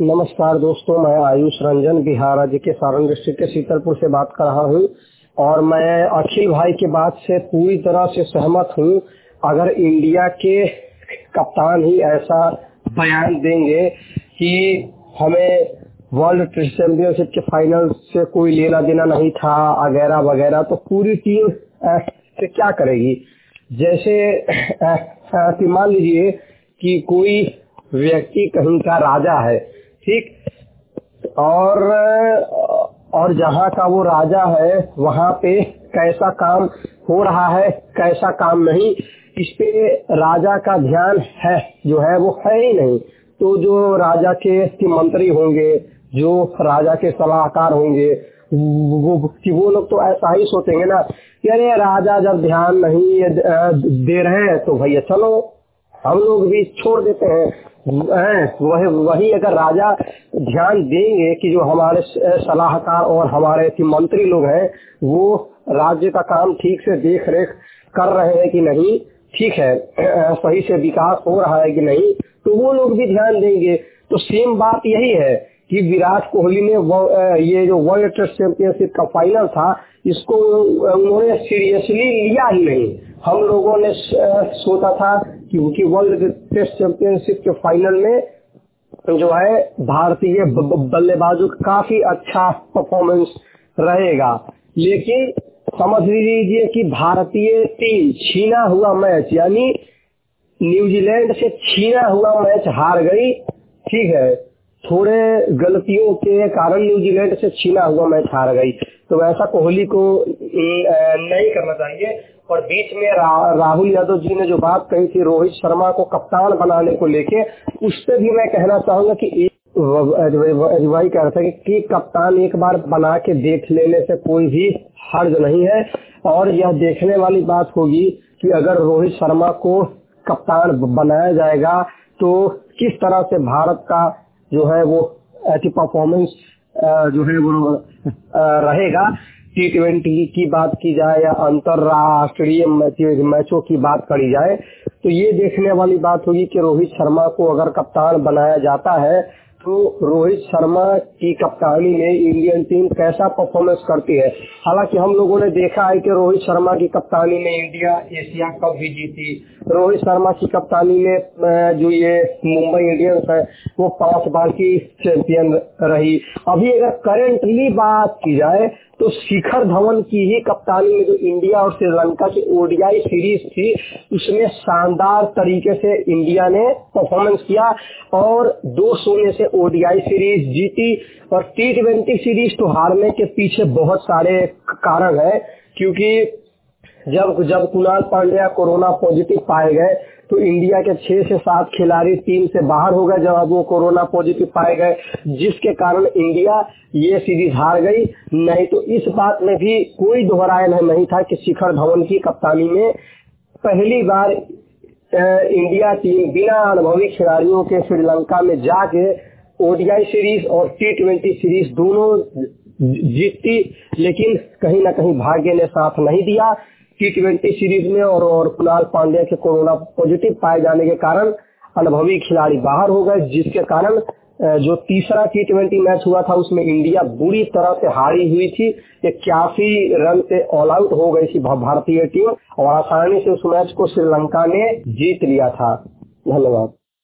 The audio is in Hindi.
नमस्कार दोस्तों, मैं आयुष रंजन बिहार राज्य के सारण डिस्ट्रिक्ट के शीतलपुर से बात कर रहा हूँ और मैं अखिल भाई के बात से पूरी तरह से सहमत हूँ। अगर इंडिया के कप्तान ही ऐसा बयान देंगे कि हमें वर्ल्ड टेस्ट चैंपियनशिप के फाइनल से कोई लेना देना नहीं था वगैरह वगैरह, तो पूरी टीम से क्या करेगी। जैसे मान लीजिए कि कोई व्यक्ति कहीं का राजा है, ठीक, और जहाँ का वो राजा है वहाँ पे कैसा काम हो रहा है कैसा काम नहीं, इस पे राजा का ध्यान है जो है वो है ही नहीं। तो जो राजा के मंत्री होंगे, जो राजा के सलाहकार होंगे, वो लोग तो ऐसा ही सोचेंगे ना कि अरे राजा जब ध्यान नहीं दे रहे हैं तो भैया चलो हम लोग भी छोड़ देते हैं। वही अगर राजा ध्यान देंगे कि जो हमारे सलाहकार और हमारे मंत्री लोग हैं वो राज्य का काम ठीक से देख रेख कर रहे हैं कि नहीं, ठीक है, सही से विकास हो रहा है कि नहीं, तो वो लोग भी ध्यान देंगे। तो सेम बात यही है कि विराट कोहली ने ये जो वर्ल्ड टेस्ट चैंपियनशिप का फाइनल था इसको उन्होंने सीरियसली लिया ही नहीं। हम लोगों ने सोचा था कि वर्ल्ड टेस्ट चैंपियनशिप के फाइनल में जो है भारतीय बल्लेबाजों का काफी अच्छा परफॉर्मेंस रहेगा, लेकिन समझ लीजिए कि भारतीय टीम छीना हुआ मैच यानी न्यूजीलैंड से छीना हुआ मैच हार गई। ठीक है, थोड़े गलतियों के कारण न्यूजीलैंड से छीना हुआ मैच हार गई। तो ऐसा कोहली को नहीं करना चाहिए। और बीच में राहुल यादव जी ने जो बात कही थी रोहित शर्मा को कप्तान बनाने को लेके, उस पर भी मैं कहना चाहूंगा कि वही कह रहा था कि कप्तान एक बार बना के देख लेने से कोई भी हर्ज नहीं है। और यह देखने वाली बात होगी कि अगर रोहित शर्मा को कप्तान बनाया जाएगा तो किस तरह से भारत का जो है वो ऐसी परफॉर्मेंस जो है वो रहेगा। T20 की बात की जाए या अंतरराष्ट्रीय मैचों की बात करी जाए तो ये देखने वाली बात होगी कि रोहित शर्मा को अगर कप्तान बनाया जाता है तो रोहित शर्मा की कप्तानी में इंडियन टीम कैसा परफॉर्मेंस करती है। हालांकि हम लोगों ने देखा है कि रोहित शर्मा की कप्तानी में इंडिया एशिया कप भी जीती। रोहित शर्मा की कप्तानी में जो ये मुंबई इंडियंस है वो 5 बार की चैंपियन रही। अभी अगर करेंटली बात की जाए तो शिखर धवन की ही कप्तानी में जो इंडिया और श्रीलंका की ओडीआई सीरीज थी उसमें शानदार तरीके से इंडिया ने परफॉर्मेंस किया और 2-0 से ओडीआई सीरीज जीती। और T20 सीरीज तो हारने के पीछे बहुत सारे कारण है, क्योंकि जब कुणाल पांड्या कोरोना पॉजिटिव पाए गए तो इंडिया के 6 से 7 खिलाड़ी टीम से बाहर हो गए जब वो कोरोना पॉजिटिव पाए गए, जिसके कारण इंडिया ये सीरीज हार गई। नहीं तो इस बात में भी कोई दोहराया नहीं था कि शिखर धवन की कप्तानी में पहली बार इंडिया टीम बिना अनुभवी खिलाड़ियों के श्रीलंका में जाके ओडीआई सीरीज और T20 सीरीज दोनों जीती। लेकिन कहीं ना कहीं भाग्य ने साथ नहीं दिया। T20 सीरीज में और कुणाल पांड्या के कोरोना पॉजिटिव पाए जाने के कारण अनुभवी खिलाड़ी बाहर हो गए, जिसके कारण जो तीसरा T20 मैच हुआ था उसमें इंडिया बुरी तरह से हारी हुई थी। 81 रन से ऑल आउट हो गई थी भारतीय टीम और आसानी से उस मैच को श्रीलंका ने जीत लिया था। धन्यवाद।